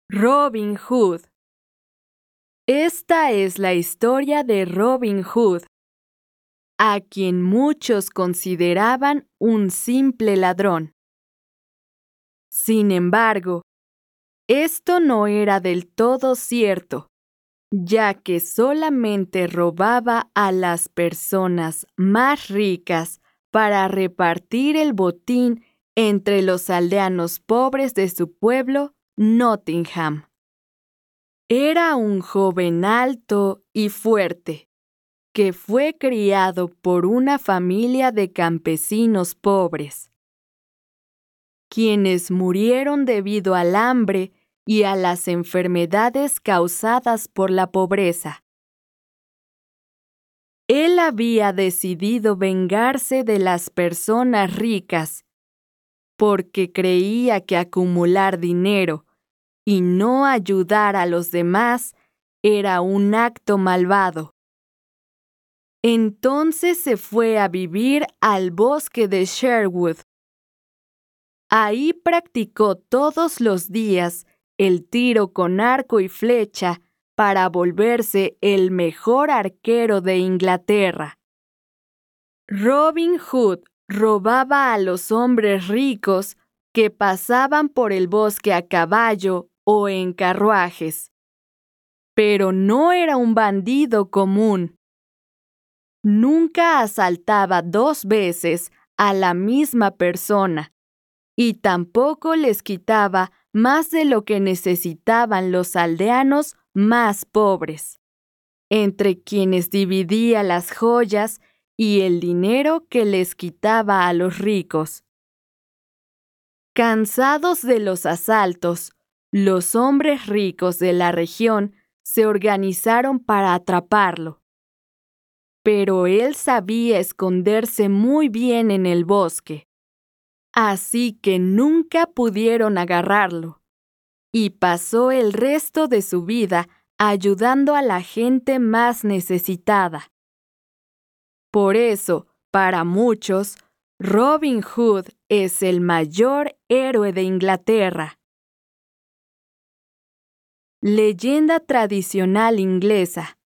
Robin Hood. Esta es la historia de Robin Hood, a quien muchos consideraban un simple ladrón. Sin embargo, esto no era del todo cierto, ya que solamente robaba a las personas más ricas para repartir el botín entre los aldeanos pobres de su pueblo, Nottingham. Era un joven alto y fuerte, que fue criado por una familia de campesinos pobres, quienes murieron debido al hambre y a las enfermedades causadas por la pobreza. Él había decidido vengarse de las personas ricas, porque creía que acumular dinero y no ayudar a los demás era un acto malvado. Entonces se fue a vivir al bosque de Sherwood. Ahí practicó todos los días el tiro con arco y flecha para volverse el mejor arquero de Inglaterra. Robin Hood robaba a los hombres ricos que pasaban por el bosque a caballo o en carruajes. Pero no era un bandido común. Nunca asaltaba 2 veces a la misma persona y tampoco les quitaba más de lo que necesitaban los aldeanos más pobres, entre quienes dividía las joyas y el dinero que les quitaba a los ricos. Cansados de los asaltos, los hombres ricos de la región se organizaron para atraparlo. Pero él sabía esconderse muy bien en el bosque, así que nunca pudieron agarrarlo, y pasó el resto de su vida ayudando a la gente más necesitada. Por eso, para muchos, Robin Hood es el mayor héroe de Inglaterra. Leyenda tradicional inglesa.